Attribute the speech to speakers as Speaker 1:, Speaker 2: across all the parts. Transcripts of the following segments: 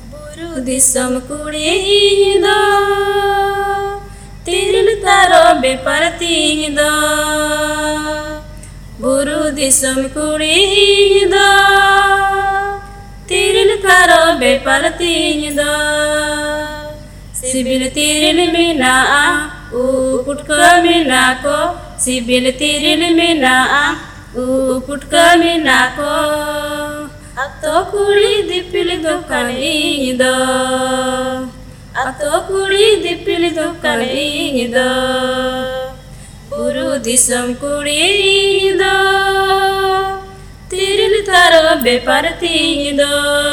Speaker 1: Buru disam kuri do, tiril taro beparti do. Buru disam kuri do, tiril taro beparti do. Sibil tiril mina putka mina ko, sibil tiril mina putka mina ko. Ato kuri dipil dokani do, ato kuri dipil dokani do. Buru disam kuri do, tiril taro beparti do.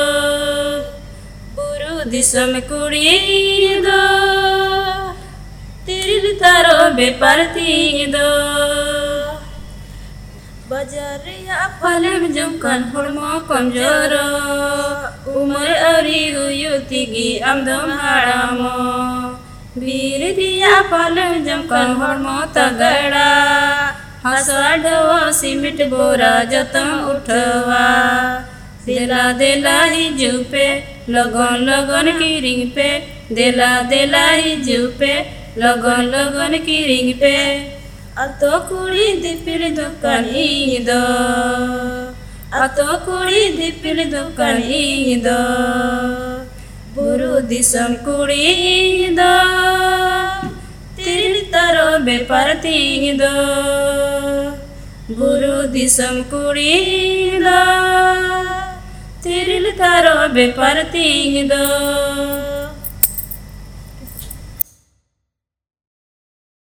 Speaker 1: Buru disam kuri do, tiril taro beparti do. Bajariya palam jumkan hormo kamjoro, umar ari uyutigi amdam haramo. Birdiya palam jumkan hormo tagada, hasadawa simit bora jatam uthwa. Dela dela hiju pe, lagon lagon ki ring pe, dela dela hiju pe, lagon lagon ki ring pe. Ato kuri dipil dokani do, ato kuri dipil dokani do. Buru disam kuri do, tiril taro beparti do. Buru disam kuri do, tiril taro beparti do.